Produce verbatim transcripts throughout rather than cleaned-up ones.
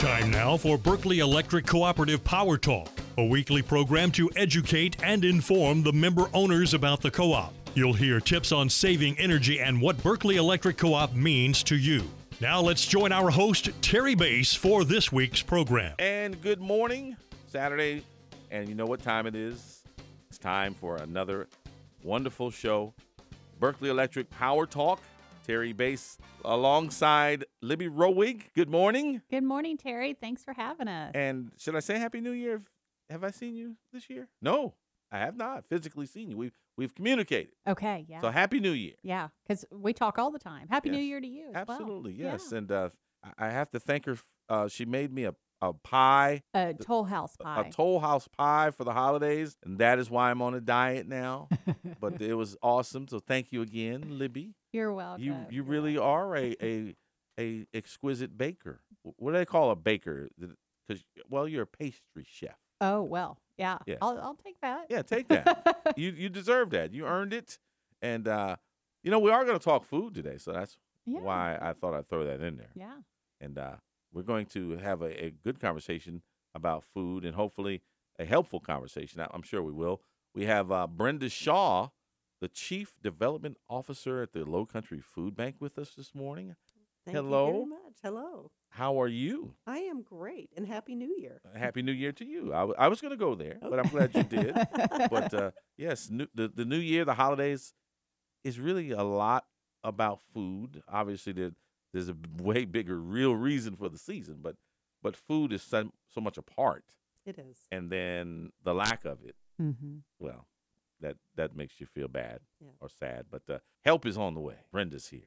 Time now for Berkeley Electric Cooperative Power Talk, a weekly program to educate and inform the member owners about the co-op. You'll hear tips on saving energy and what Berkeley Electric Co-op means to you. Now let's join our host, Terry Bass, for this week's program. And good morning, Saturday, and you know what time it is. It's time for another wonderful show, Berkeley Electric Power Talk. Terry Bass alongside Libby Rowig. Good morning. Good morning, Terry. Thanks for having us. And should I say Happy New Year? Have I seen you this year? No, I have not physically seen you. We've, we've communicated. Okay, yeah. So Happy New Year. Yeah, because we talk all the time. Happy Yes. New Year to you as Absolutely, well. yes. Yeah. And uh, I I have to thank her. Uh, she made me a, a pie. A Toll House pie. A Toll House pie for the holidays, and that is why I'm on a diet now. But it was awesome, so thank you again, Libby. You're welcome. You you really are a a, a exquisite baker. What do they call a baker? Because well, you're a pastry chef. Oh, well, yeah. Yeah. I'll, I'll take that. Yeah, take that. you you deserve that. You earned it, and uh, you know we are going to talk food today, so that's Yeah. why I thought I'd throw that in there. Yeah. And uh, we're going to have a, a good conversation about food and hopefully a helpful conversation. I- I'm sure we will. We have uh, Brenda Shaw, the Chief Development Officer at the Low Country Food Bank, with us this morning. Thank Hello. you very much. Hello. How are you? I am great, and Happy New Year. Happy New Year to you. I, w- I was going to go there, but I'm glad you did. But uh, yes, new, the, the new year, the holidays, is really a lot about food. Obviously, there, there's a way bigger real reason for the season, but but food is so, so much a part. It is. And then the lack of it, Mm-hmm. well, that that makes you feel bad Yeah. or sad. But uh, help is on the way. Brenda's here.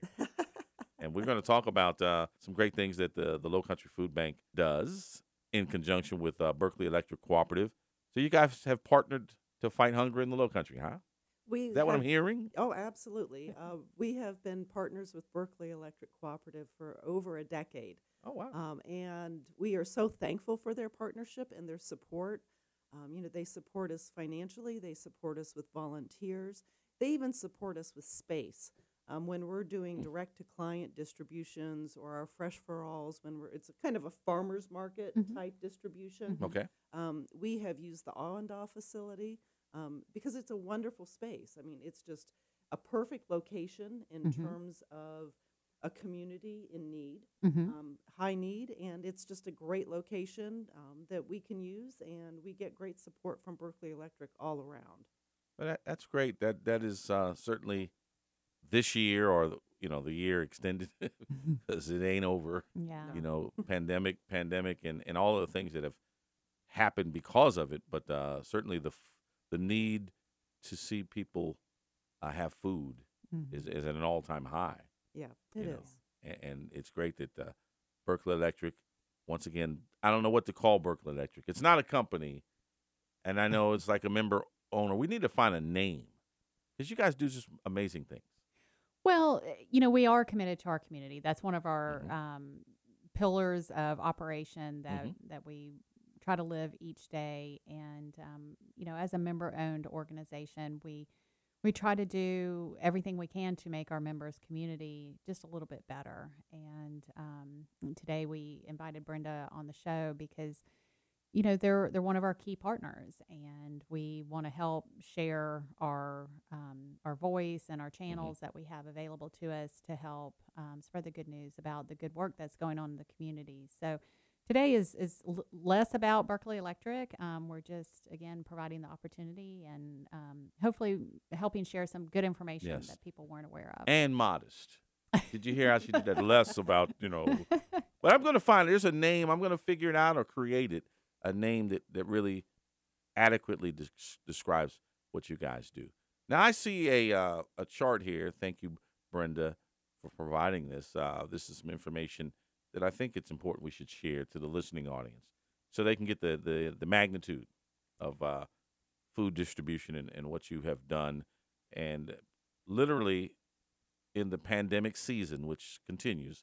And we're going to talk about uh, some great things that the, the Low Country Food Bank does in conjunction with uh, Berkeley Electric Cooperative. So you guys have partnered to fight hunger in the Low Country, huh? We Is that what I'm have- hearing? Oh, absolutely. Uh, we have been partners with Berkeley Electric Cooperative for over a decade. Oh, wow. Um, and we are so thankful for their partnership and their support. Um, you know, they support us financially, they support us with volunteers, they even support us with space. Um, when we're doing direct to client distributions or our fresh for alls, when we're it's a kind of a farmer's market Mhm. type distribution, Okay. um, we have used the Awendaw facility um, because it's a wonderful space. I mean, it's just a perfect location in Mhm. terms of a community in need, Mm-hmm. um, high need, and it's just a great location um, that we can use, and we get great support from Berkeley Electric all around. Well, that, that's great. That That is uh, certainly this year or, the- you know, the year extended because it ain't over. Yeah. You know, pandemic, pandemic, and, and all of the things that have happened because of it. But uh, certainly the f- the need to see people uh, have food Mhm. is, is at an all-time high. Yeah, it is. you know. And, and it's great that uh, Berkeley Electric, once again, I don't know what to call Berkeley Electric. It's not a company, and I know it's like a member owner. We need to find a name because you guys do just amazing things. Well, eh, you know, we are committed to our community. That's one of our Mhm. um, pillars of operation that Mhm. that we try to live each day. And um, you know, as a member-owned organization, we we try to do everything we can to make our members' community just a little bit better. And um, today we invited Brenda on the show because you know they're they're one of our key partners, and we want to help share our um, our voice and our channels that we have available to us to help um, spread the good news about the good work that's going on in the community. So today is is l- less about Berkeley Electric. Um, we're just again providing the opportunity and um, hopefully helping share some good information Yes. that people weren't aware of. And modest. Did you hear how she did that? Less about, you know. But I'm going to find, there's a name. I'm going to figure it out or create it, a name that, that really adequately des- describes what you guys do. Now, I see a uh, a chart here. Thank you, Brenda, for providing this. Uh, this is some information that I think it's important we should share to the listening audience so they can get the, the, the magnitude of uh, food distribution and, and what you have done. And literally in the pandemic season, which continues,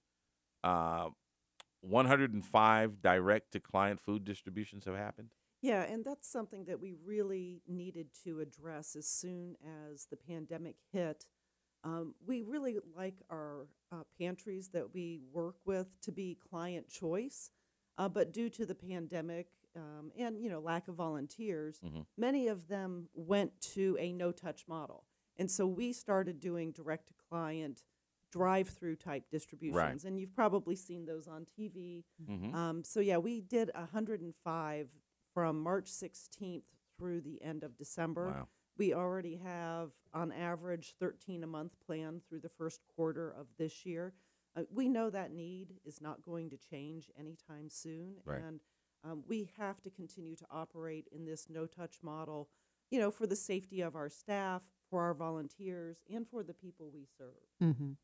uh, one hundred five direct-to-client food distributions have happened. Yeah, and that's something that we really needed to address as soon as the pandemic hit. Um, we really like our uh, pantries that we work with to be client choice. Uh, but due to the pandemic um, and you know lack of volunteers, Mhm. many of them went to a no-touch model, and so we started doing direct-to-client drive-through type distributions, and you've probably seen those on T V. Mhm. Um, so yeah, we did one hundred five from March sixteenth through the end of December. Wow. We already have, on average, thirteen a month planned through the first quarter of this year. Uh, we know that need is not going to change anytime soon, Right. and um, we have to continue to operate in this no-touch model, you know, for the safety of our staff, for our volunteers, and for the people we serve. Mm-hmm.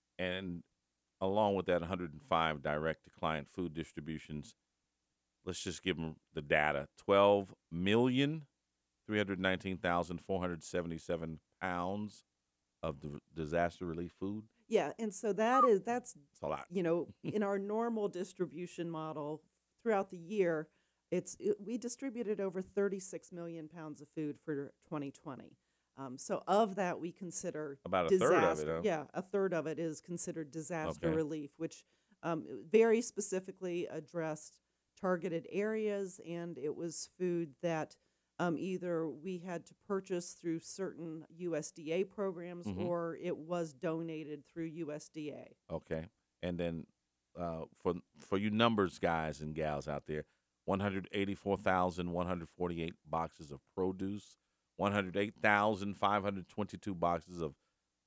And along with that one hundred five direct to client food distributions, let's just give them the data. twelve million three hundred nineteen thousand four hundred seventy-seven pounds of d- disaster relief food. Yeah, and so that is that's It's a lot. you know in our normal distribution model throughout the year, it's it, we distributed over thirty-six million pounds of food for twenty twenty. Um, so of that, we consider About a disaster. third of it, huh? Yeah, a third of it is considered disaster Okay. relief, which um, very specifically addressed targeted areas, and it was food that um, either we had to purchase through certain U S D A programs Mhm. or it was donated through U S D A. Okay. And then uh, for for you numbers guys and gals out there, one hundred eighty-four thousand one hundred forty-eight boxes of produce, one hundred eight thousand five hundred twenty-two boxes of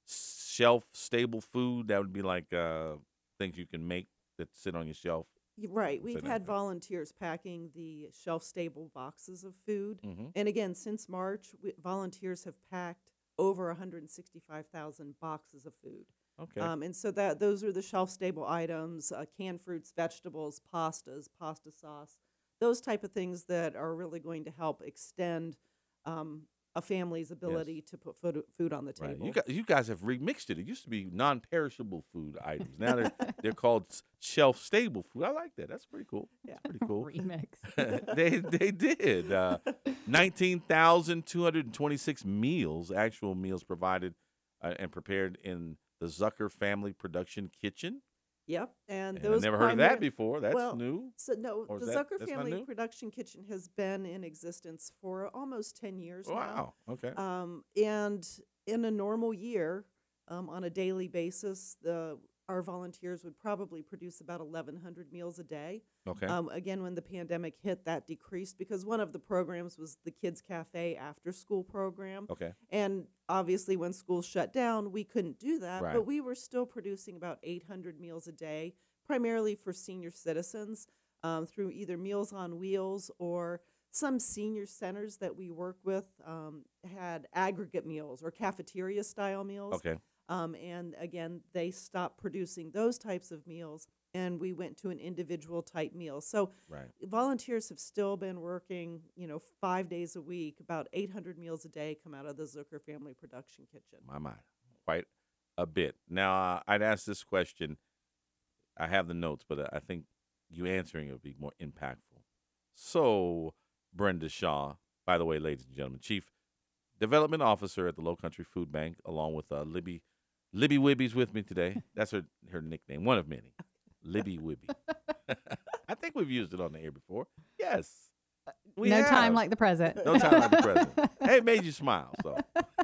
shelf stable food. That would be like uh, things you can make that sit on your shelf. Y- Right. Say We've that had again. volunteers packing the shelf stable boxes of food. Mm-hmm. And again, since March, we, volunteers have packed over one hundred sixty-five thousand boxes of food. Okay. Um, and so that those are the shelf stable items, uh, canned fruits, vegetables, pastas, pasta sauce, those type of things that are really going to help extend um, a family's ability to put food, food on the Right. table. You guys, you guys have remixed it. It used to be non-perishable food items. Now they're they're called s- shelf-stable food. I like that. That's pretty cool. Yeah. That's pretty cool. Remix. they they did uh, nineteen thousand two hundred twenty-six meals, actual meals provided uh, and prepared in the Zucker Family Production Kitchen. Yep. And And I those never heard of primar- that before. That's well, new. So no, Or the is that- Zucker that's not Family new? Production Kitchen has been in existence for almost ten years now. Wow. Okay. Um, and in a normal year, um, on a daily basis, the our volunteers would probably produce about eleven hundred meals a day. Okay. Um, again, when the pandemic hit, that decreased because one of the programs was the Kids Cafe after school program. okay. And obviously, when schools shut down, we couldn't do that. Right. But we were still producing about eight hundred meals a day, primarily for senior citizens um, through either Meals on Wheels or some senior centers that we work with um, had aggregate meals or cafeteria style meals. Okay. Um, and again, they stopped producing those types of meals, and we went to an individual type meal. So Right. volunteers have still been working, you know, five days a week. About eight hundred meals a day come out of the Zucker Family Production Kitchen. My mind. Quite a bit. Now, uh, I'd ask this question. I have the notes, but I think you answering it would be more impactful. So, Brenda Shaw, by the way, ladies and gentlemen, Chief Development Officer at the Low Country Food Bank, along with uh, Libby. Libby Wibby's with me today. That's her, her nickname, one of many. Libby Wibby. I think we've used it on the air before. Yes. We no have. time like the present. No time like the present. Hey, it made you smile, so.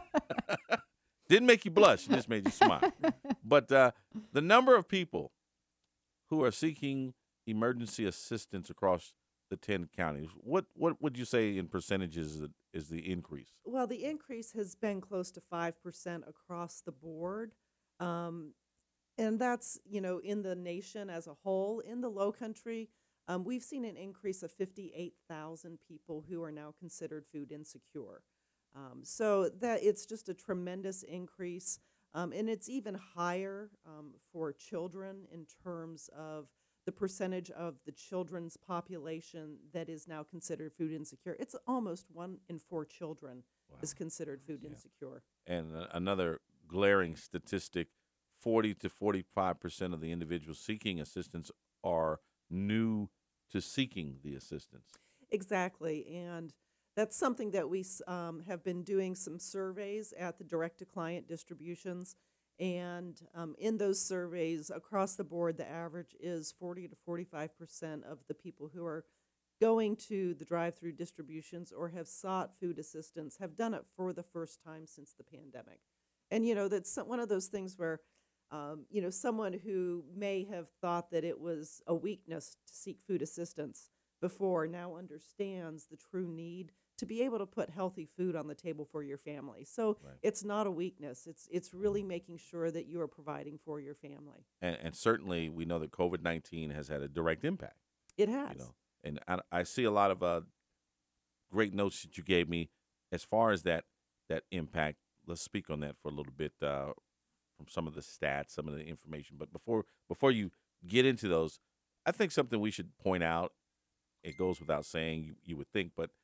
Didn't make you blush, it just made you smile. But uh, the number of people who are seeking emergency assistance across the ten counties, what what would you say in percentages is, is the increase? Well, the increase has been close to five percent across the board. Um, and that's, you know, in the nation as a whole. In the Low Country, um, we've seen an increase of fifty-eight thousand people who are now considered food insecure. Um, so that it's just a tremendous increase. Um, and it's even higher um, for children in terms of the percentage of the children's population that is now considered food insecure. It's almost one in four children Wow. is considered food Yeah. insecure. And uh, another glaring statistic, forty to forty-five percent of the individuals seeking assistance are new to seeking the assistance. Exactly. And that's something that we s- um, have been doing some surveys at the direct to client distributions. And um, in those surveys across the board, the average is forty to forty-five percent of the people who are going to the drive-through distributions or have sought food assistance have done it for the first time since the pandemic. And, you know, that's some- one of those things where, um, you know, someone who may have thought that it was a weakness to seek food assistance before now understands the true need to be able to put healthy food on the table for your family. So Right. it's not a weakness. It's it's really making sure that you are providing for your family. And, and certainly, we know that COVID nineteen has had a direct impact. It has. You know, and I, I see a lot of uh, great notes that you gave me as far as that that impact. Let's speak on that for a little bit uh, from some of the stats, some of the information. But before before you get into those, I think something we should point out. It goes without saying, you, you would think, but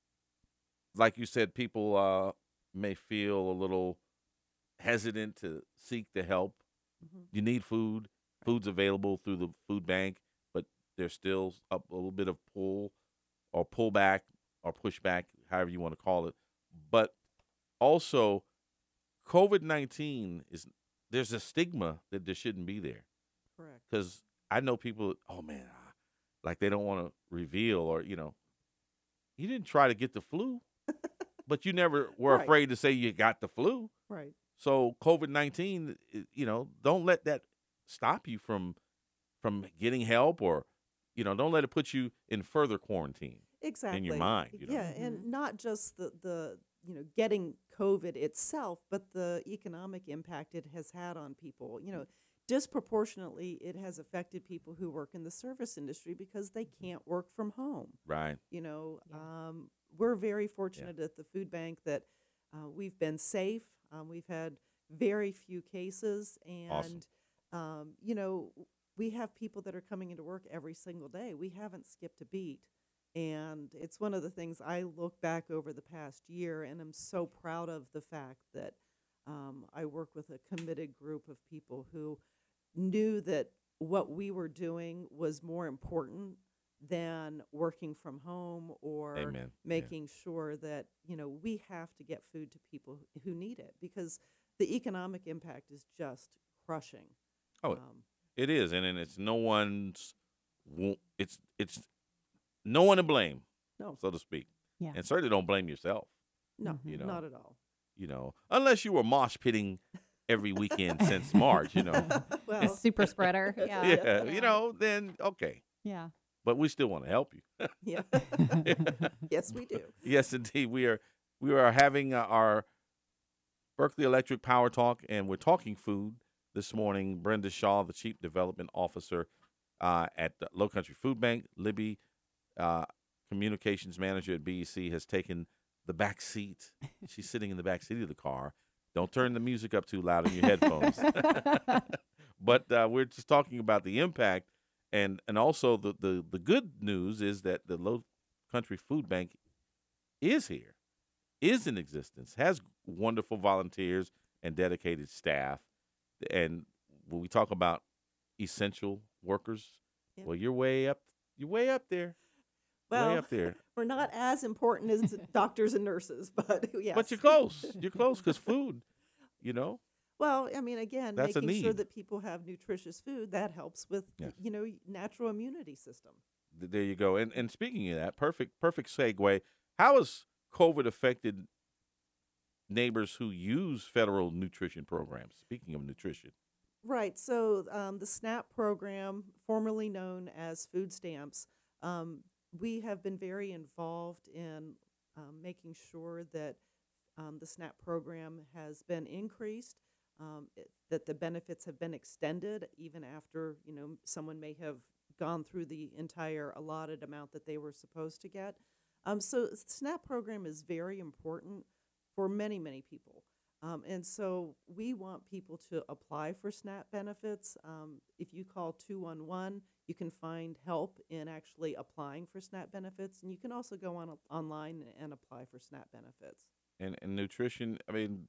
like you said, people uh, may feel a little hesitant to seek the help. Mhm. You need food. Food's available through the food bank, but there's still a, a little bit of pull or pullback or pushback, however you want to call it. But also, COVID nineteen is, there's a stigma that there shouldn't be there. Correct. Because I know people, oh man, ah, like they don't want to reveal, or, you know, you didn't try to get the flu, but you never were Right. afraid to say you got the flu. Right. So COVID nineteen, i- you know, don't let that stop you from from getting help, or, you know, don't let it put you in further quarantine. Exactly. mind, you know. Yeah, and not just the the you know getting COVID itself, but the economic impact it has had on people. You know, disproportionately, it has affected people who work in the service industry because they can't work from home. Right. You know, Yeah. um, we're very fortunate at the food bank that uh, we've been safe. Um, we've had very few cases, and Awesome. um, you know, we have people that are coming into work every single day. We haven't skipped a beat, and it's one of the things I look back over the past year, and I'm so proud of the fact that um, I work with a committed group of people who knew that what we were doing was more important than working from home or Amen. Yeah. making sure that, you know, we have to get food to people who who need it, because the economic impact is just crushing. Oh, Um, it is, and, and it's no one's, wo- it's it's no one to blame, no, so to speak. Yeah. And certainly don't blame yourself, no, you know. not at all. you know, unless you were mosh pitting every weekend since March, you know. The Well, super spreader. Yeah. Yeah, you know, then okay. Yeah. But we still want to help you. yeah. Yes, we do. Yes, indeed. We are we are having uh, our Berkeley Electric Power Talk, and we're talking food this morning. Brenda Shaw, the Chief Development Officer uh, at the Low Country Food Bank, Libby, uh, Communications Manager at B E C, has taken the back seat. She's sitting in the back seat of the car. Don't turn the music up too loud in your headphones. But uh, we're just talking about the impact, and and also the, the, the good news is that the Low Country Food Bank is here, is in existence, has wonderful volunteers and dedicated staff. And when we talk about essential workers, Yeah. well, you're way up, you're way up there, way Well, up there. we're not as important as doctors and nurses, but yes. But you're close. You're close because food, you know. Well, I mean, again, That's a making sure need. that people have nutritious food, that helps with, Yes. you know, natural immunity system. Th- There you go. And and speaking of that, perfect perfect segue. How has COVID affected neighbors who use federal nutrition programs? Speaking of nutrition, Right. So um, the SNAP program, formerly known as food stamps, um, we have been very involved in um, making sure that um, the SNAP program has been increased, um, it, that the benefits have been extended even after, you know, someone may have gone through the entire allotted amount that they were supposed to get. Um, so SNAP program is very important for many, many people. Um, and so we want people to apply for SNAP benefits. Um, if you call two one one, you can find help in actually applying for SNAP benefits. And you can also go on online and apply for SNAP benefits. and and nutrition. I mean,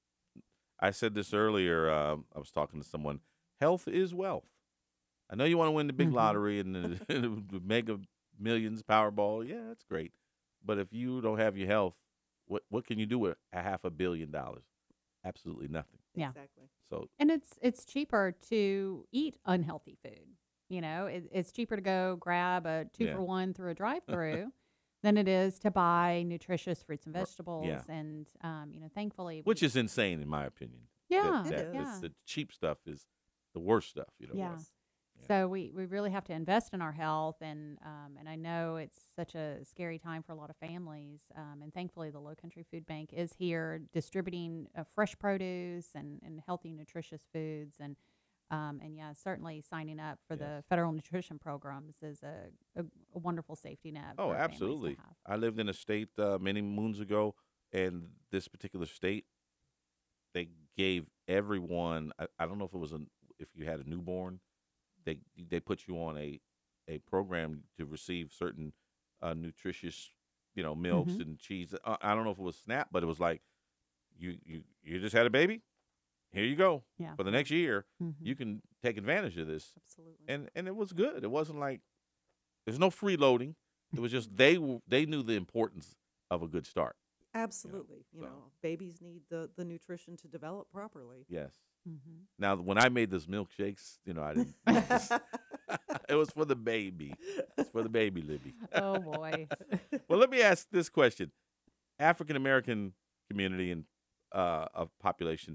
I said this earlier. Uh, I was talking to someone. Health is wealth. I know you want to win the big Mhm. lottery and the, the Mega Millions, Powerball. Yeah, that's great. But if you don't have your health, what what can you do with a half a billion dollars? absolutely nothing. Yeah. Exactly. So And it's it's cheaper to eat unhealthy food. You know, it, it's cheaper to go grab a two Yeah. for one through a drive-through than it is to buy nutritious fruits and Ri- vegetables. yeah. And um, you know, thankfully, which we, is insane in my opinion. yeah, It that, is. yeah. it's the cheap stuff is the worst stuff. You know. Yeah. Yes. Yeah. So we, we really have to invest in our health, and um, and I know it's such a scary time for a lot of families. Um, and thankfully, the Low Country Food Bank is here distributing uh, fresh produce and, and healthy, nutritious foods, and um, and yeah, certainly signing up for the Yes. federal nutrition programs is a, a, a wonderful safety net. Oh, for families to absolutely. have. I lived in a state uh, many moons ago, and this particular state, they gave everyone. I, I don't know if it was a if you had a newborn, they they put you on a a program to receive certain uh, nutritious, you know, milks Mhm. and cheese. I, I don't know if it was SNAP, but it was like you you you just had a baby. Here you go. Yeah. For the next year, Mhm. you can take advantage of this, Absolutely. and and it was good. It wasn't like there's no freeloading. It was just they w- they knew the importance of a good start. Absolutely. You so. know, babies need the, the nutrition to develop properly. Yes. Mhm. Now, when I made those milkshakes, you know, I didn't. It was for the baby. It's for the baby, Libby. Oh boy. Well, let me ask this question: African American community and uh, of population,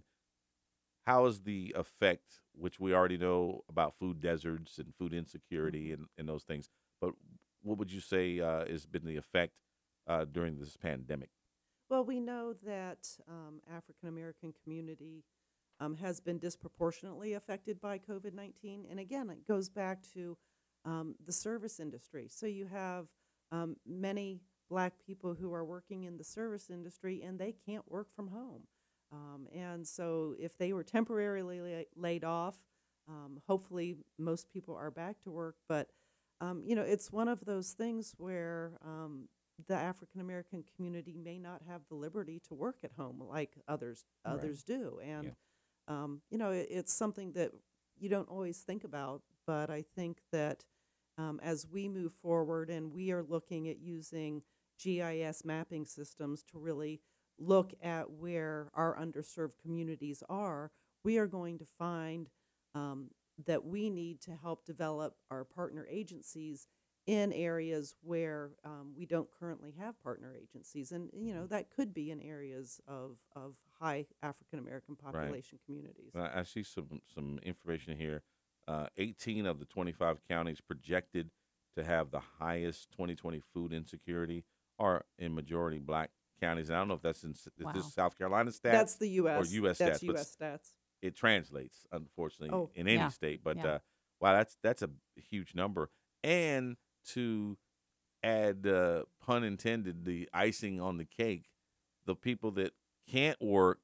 how is the effect, which we already know about food deserts and food insecurity and, and those things, but what would you say uh, has been the effect uh, during this pandemic? Well, we know that um, African American community um, has been disproportionately affected by COVID nineteen. And again, it goes back to um, the service industry. So you have um, many black people who are working in the service industry and they can't work from home. Um, and so if they were temporarily la- laid off, um, hopefully most people are back to work. But, um, you know, it's one of those things where um, the African American community may not have the liberty to work at home like others Right. others do, and Yeah. um, you know it, it's something that you don't always think about. But I think that um, as we move forward, and we are looking at using G I S mapping systems to really look at where our underserved communities are, we are going to find um, that we need to help develop our partner agencies in areas where um, we don't currently have partner agencies. And, you know, that could be in areas of, of high African American population communities. Uh, I see some some information here. Uh, eighteen of the twenty-five counties projected to have the highest twenty twenty food insecurity are in majority black counties. And I don't know if that's in s- is Wow. this South Carolina stats. That's the U S. or U S That's stats, but U S stats. it translates, unfortunately, Oh, in any yeah. state. But Yeah. uh, wow, that's that's a huge number. And to add, uh, pun intended, the icing on the cake, the people that can't work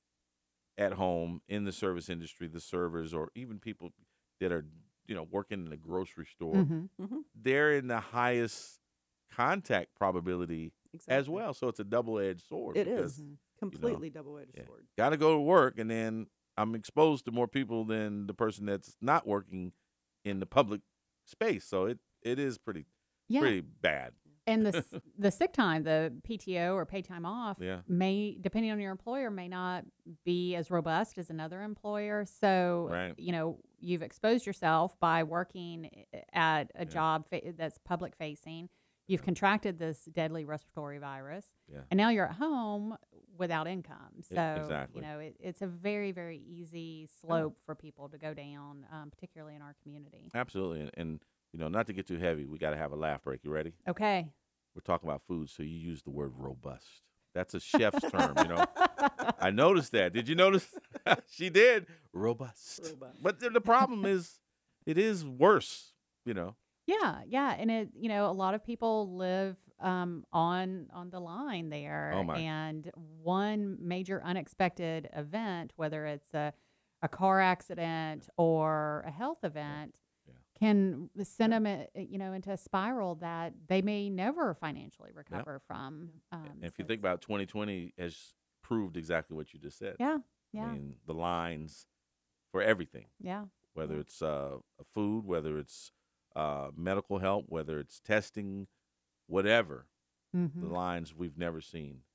at home in the service industry, the servers, or even people that are, you know, working in the grocery store, Mhm. Mm-hmm. they're in the highest contact probability Exactly. as well. So it's a double-edged sword. It because is. Mhm. Completely double-edged Yeah. sword. Got to go to work, and then I'm exposed to more people than the person that's not working in the public space. So it, it is pretty Yeah. pretty bad. And the s- the sick time, the P T O or paid time off, Yeah. may depending on your employer may not be as robust as another employer. So Right. you know you've exposed yourself by working i- at a Yeah. job fa- that's public facing. You've Yeah. contracted this deadly respiratory virus, Yeah. and now you're at home without income. So exactly. you know it, it's a very very easy slope for people to go down, um, particularly in our community. Absolutely. And, and you know, not to get too heavy, we got to have a laugh break. You ready? Okay. We're talking about food, so you use the word robust. That's a chef's term, you know. I noticed that. Did you notice? She did. Robust. Robust. But the, the problem is, it is worse, you know. Yeah, yeah, and it you know a lot of people live um, on on the line there, Oh, my. and one major unexpected event, whether it's a a car accident or a health event, Yeah. can send them uh, you know into a spiral that they may never financially recover from. Um, And if so you think it's- about twenty twenty has proved exactly what you just said. yeah, I yeah, mean, the lines for everything, yeah, whether Yeah. it's uh, food, whether it's uh, medical help, whether it's testing, whatever, hmm the lines we've never seen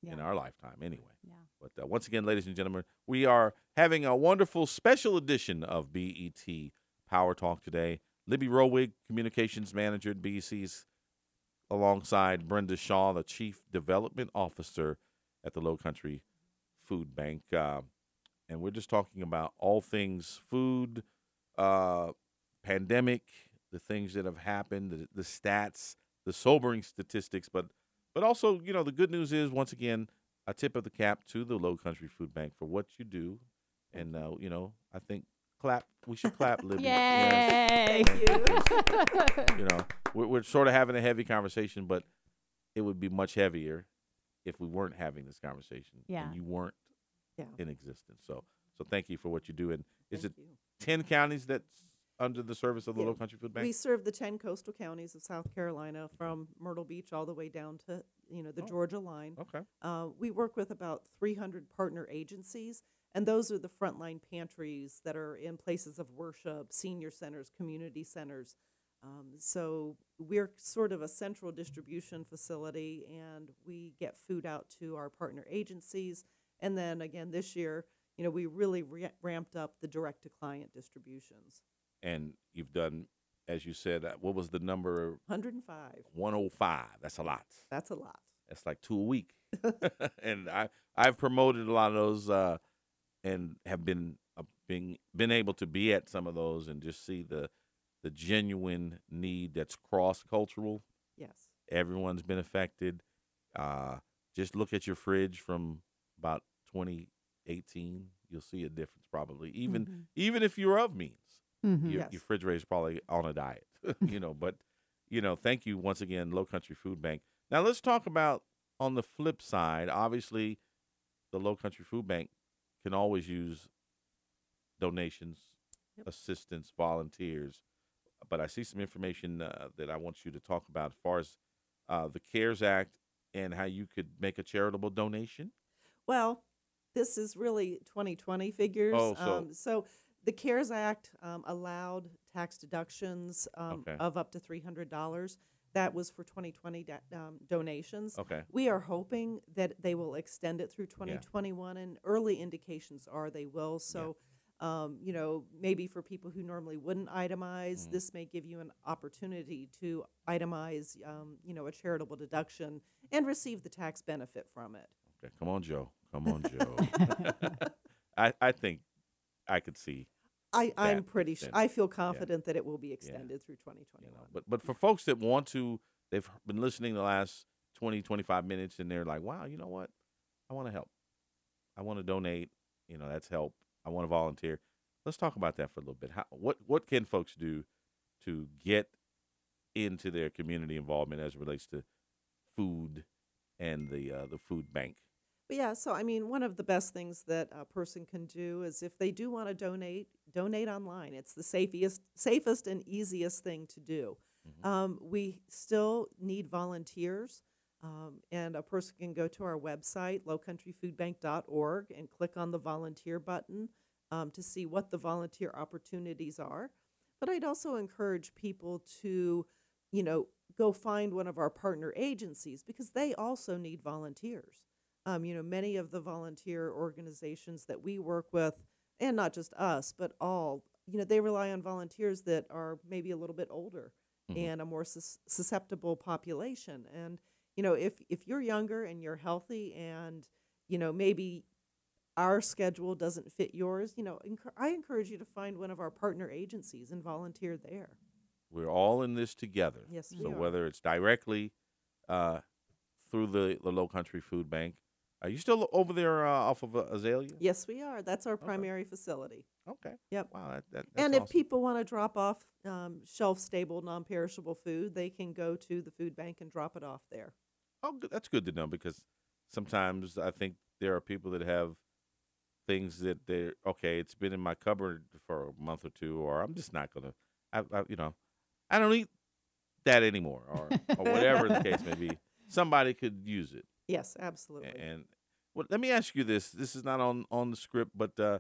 Yeah. in our lifetime anyway. Yeah. But uh, once again, ladies and gentlemen, we are having a wonderful special edition of B E T Power Talk today. Libby Rowig, Communications Manager at B E C's, alongside Brenda Shaw, the Chief Development Officer at the Low Country Food Bank. Uh, and we're just talking about all things food, uh, pandemic, the things that have happened, the, the stats, the sobering statistics, but but also, you know, the good news is, once again, a tip of the cap to the Low Country Food Bank for what you do. And, uh, you know, I think clap. We should clap, Libby. Yay! Thank you. You know, we're, we're sort of having a heavy conversation, but it would be much heavier if we weren't having this conversation Yeah. and you weren't Yeah. in existence. So, so thank you for what you do. And is Thank it you. ten counties that's under the service of the Yeah. Low Country Food Bank? We serve the ten coastal counties of South Carolina, from Myrtle Beach all the way down to, you know, the Oh. Georgia line. Okay. Uh, we work with about three hundred partner agencies, and those are the frontline pantries that are in places of worship, senior centers, community centers. Um, so we're sort of a central distribution facility, and we get food out to our partner agencies. And then again, this year, you know, we really ra- ramped up the direct-to-client distributions. And you've done, as you said, uh, what was the number? one hundred five. one oh five. That's a lot. That's a lot. That's like two a week. And I I've promoted a lot of those, uh, and have been uh, being been able to be at some of those and just see the the genuine need that's cross cultural. Yes. Everyone's been affected. Uh, just look at your fridge from about twenty eighteen. You'll see a difference probably. Even Mhm. even if you're of means, Mhm. your, Yes. your refrigerator is probably on a diet. You know, but you know, thank you once again, Low Country Food Bank. Now let's talk about on the flip side. Obviously, the Low Country Food Bank can always use donations, Yep. assistance, volunteers. But I see some information uh, that I want you to talk about as far as uh, the CARES Act and how you could make a charitable donation. Well, this is really twenty twenty figures. Oh, so- um, so the CARES Act um, allowed tax deductions um, Okay. of up to three hundred dollars. That was for twenty twenty da- um, donations. Okay. We are hoping that they will extend it through twenty twenty-one, and early indications are they will. So, um, you know, maybe for people who normally wouldn't itemize, Mhm. this may give you an opportunity to itemize, um, you know, a charitable deduction and receive the tax benefit from it. Okay. Come on, Joe. Come on, Joe. I, I think I could see. I, I'm that pretty sure. extended. I feel confident that it will be extended through twenty You twenty-one. know, but but for folks that want to, they've been listening the last twenty, twenty-five minutes, and they're like, wow, you know what? I want to help. I want to donate. You know, that's help. I want to volunteer. Let's talk about that for a little bit. How, what what can folks do to get into their community involvement as it relates to food and the uh, the food bank? But yeah, so I mean, one of the best things that a person can do is, if they do want to donate, donate online. It's the safest, safest and easiest thing to do. Mhm. Um, we still need volunteers, um, and a person can go to our website, low country food bank dot org, and click on the volunteer button um, to see what the volunteer opportunities are. But I'd also encourage people to, you know, go find one of our partner agencies, because they also need volunteers. Um, you know, many of the volunteer organizations that we work with, and not just us, but all, you know, they rely on volunteers that are maybe a little bit older Mhm. and a more sus- susceptible population. And, you know, if, if you're younger and you're healthy, and, you know, maybe our schedule doesn't fit yours, you know, encour- I encourage you to find one of our partner agencies and volunteer there. We're all in this together. Yes, we So are. whether it's directly uh, through the, the Low Country Food Bank, are you still over there uh, off of uh, Azalea? Yes, we are. That's our primary facility. Okay. Yep. Wow. That, that, that's And if awesome. people want to drop off um, shelf-stable, non-perishable food, they can go to the food bank and drop it off there. Oh, good. That's good to know, because sometimes I think there are people that have things that they're okay. It's been in my cupboard for a month or two, or I'm just not gonna. I, I you know, I don't eat that anymore, or or whatever the case may be. Somebody could use it, Yes, absolutely. and well, let me ask you this. This is not on on the script, but uh,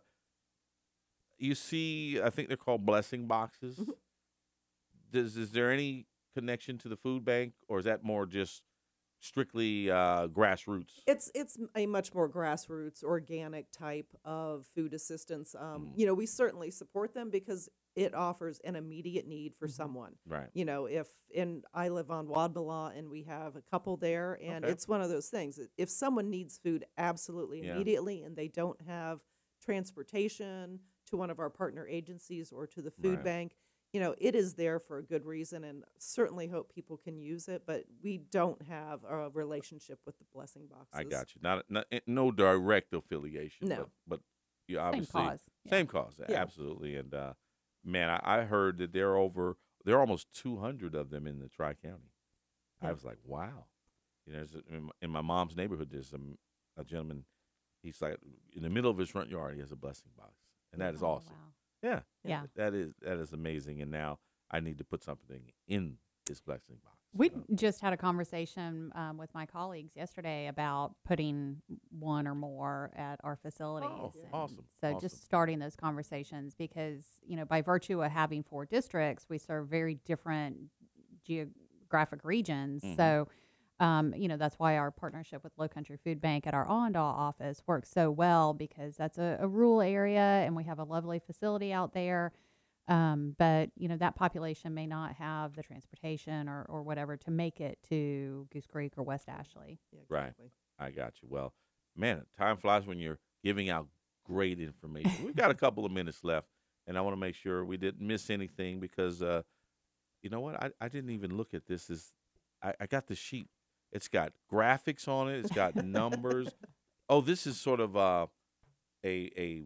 you see, I think they're called blessing boxes. Mhm. Does is there any connection to the food bank, or is that more just strictly uh, grassroots? It's it's a much more grassroots, organic type of food assistance. Um, Mm. You know, we certainly support them because it offers an immediate need for someone. Right. You know, if and I live on Wadbala and we have a couple there, and Okay. it's one of those things. If someone needs food absolutely Yeah. immediately and they don't have transportation to one of our partner agencies or to the food Right. bank, you know, it is there for a good reason, and certainly hope people can use it. But we don't have a relationship with the blessing boxes. I got you. Not, not no direct affiliation. No. but, but you Same obviously cause. Yeah. same cause. Yeah. Absolutely. And uh, man, I, I heard that there are over there are almost two hundred of them in the Tri County. I Yeah. was like, wow. You know, there's a, in, my, in my mom's neighborhood, there's a, a gentleman. He's like in the middle of his front yard. He has a blessing box, and that is Oh, awesome. wow. Yeah, Yeah. that is that is amazing. And now I need to put something in this blessing box. We you know? just had a conversation um, with my colleagues yesterday about putting one or more at our facilities. Oh, and awesome, So awesome. just starting those conversations because, you know, by virtue of having four districts, we serve very different geographic regions. Mhm. So, um, you know, that's why our partnership with Low Country Food Bank at our Allendale office works so well because that's a, a rural area and we have a lovely facility out there. Um, but you know that population may not have the transportation or, or whatever to make it to Goose Creek or West Ashley. Yeah, Right. exactly. I got you. Well, man, time flies when you're giving out great information. We've got a couple of minutes left, and I want to make sure we didn't miss anything because, uh, you know what? I, I didn't even look at this. As I, I got the sheet. It's got graphics on it. It's got numbers. Oh, this is sort of uh, a a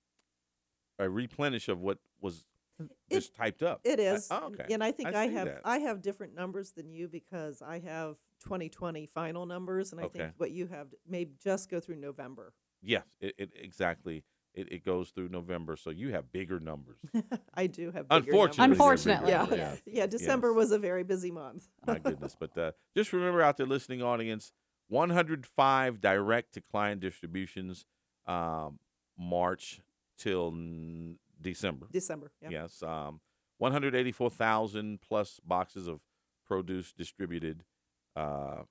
a replenish of what was just typed up. It is. I, oh, and- okay. And I think I I, see have that. I have different numbers than you because I have twenty twenty final numbers, and I Okay. think what you have may just go through November. Yes, it, it exactly. It, it goes through November, so you have bigger numbers. I do have bigger Unfortunately, numbers. Unfortunately, yeah, yeah. yeah. December Yes. was a very busy month. My goodness. But uh, just remember out there, listening audience, one hundred five direct to client distributions, um, March till n- December. December. Yeah. Yes. Um, one hundred eighty-four thousand plus boxes of produce distributed. Uh,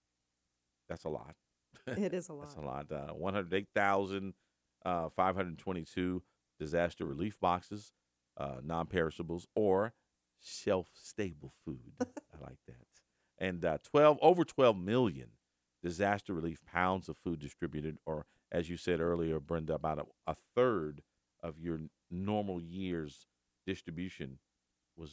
that's a lot. It is a lot. That's a lot. Uh, one hundred eight thousand five hundred twenty-two disaster relief boxes, uh, non-perishables, or shelf-stable food. I like that. And uh, twelve over twelve million disaster relief pounds of food distributed, or as you said earlier, Brenda, about a, a third of your n- normal year's distribution was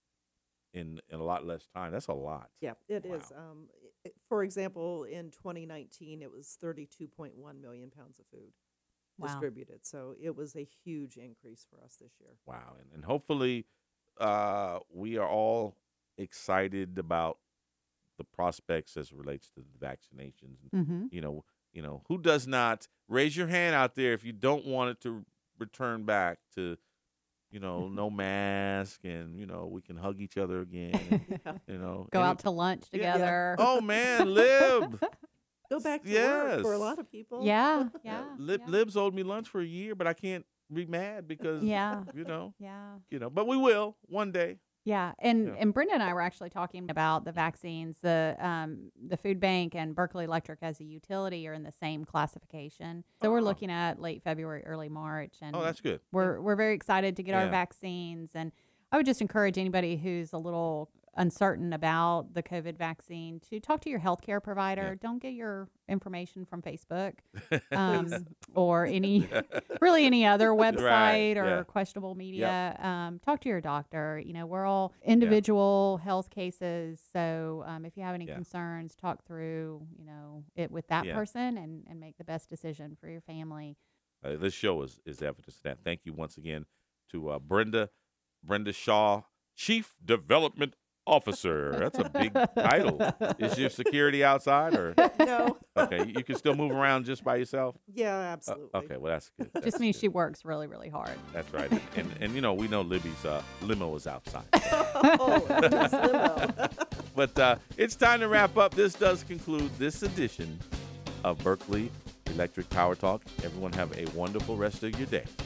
in, in a lot less time. That's a lot. Yeah, it is. Wow. Um, i- for example, in twenty nineteen, it was thirty-two point one million pounds of food Wow. distributed. So it was a huge increase for us this year. Wow. And, and hopefully uh, we are all excited about the prospects as it relates to the vaccinations. And, Mm-hmm. you know, you know, who does not raise your hand out there if you don't want it to return back to, you know, no mask and, you know, we can hug each other again. And, Yeah. you know, Go any- out to lunch Yeah. together. Oh man, Lib. Go back to work for a Yes. lot of people. Yeah, yeah, Lib yeah. Lib's owed me lunch for a year, but I can't be mad because Yeah. you know, Yeah. you know, but we will one day. Yeah, and Yeah. and Brenda and I were actually talking about the vaccines. The um the food bank and Berkeley Electric as a utility are in the same classification. So Oh. we're looking at late February, early March, and Oh, that's good. we're we're very excited to get our Yeah. vaccines. And I would just encourage anybody who's a little uncertain about the COVID vaccine to talk to your healthcare provider. Yeah. Don't get your information from Facebook um, or any really any other website or yeah. questionable media. Um, talk to your doctor. You know, we're all individual health cases. So um, if you have any Yeah. concerns, talk through, you know, it with that Yeah. person and, and make the best decision for your family. Uh, this show is, is evidence of that. Thank you once again to uh, Brenda, Brenda Shaw, Chief Development Officer. That's a big title. Is your security outside, or No. okay? You can still move around just by yourself. Yeah, Uh, absolutely. okay, well that's good. That's Just means good. she works really, really hard. That's right. And, and and you know we know Libby's uh, limo is outside. Oh, just limo. But uh, it's time to wrap up. This does conclude this edition of Berkeley Electric Power Talk. Everyone have a wonderful rest of your day.